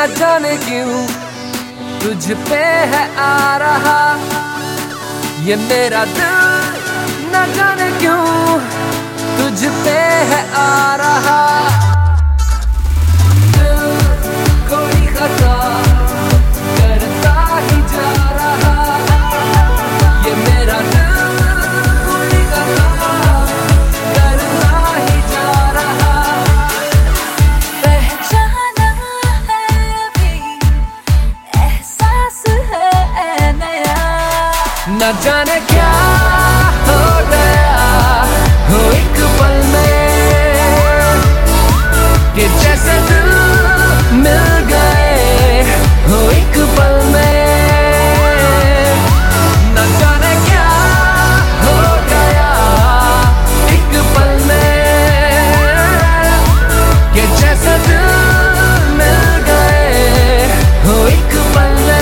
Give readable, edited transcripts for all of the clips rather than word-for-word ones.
न जाने क्यों तुझ पे है आ रहा ये मेरा दिल, न जाने क्यों तुझ पे है आ रहा। दिल कोई खता करता ही जा रहा ये मेरा दिल, कोई खता करता ही जा रहा। पहचाना है अभी एहसास है नया, न जाने क्या हो गया हो एक पल में कि जैसे दिल मिल गए हो एक पल में। न जाने क्या हो गया एक पल में कि जैसे दिल मिल गए हो एक पल में।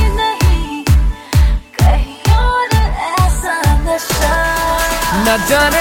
न जाने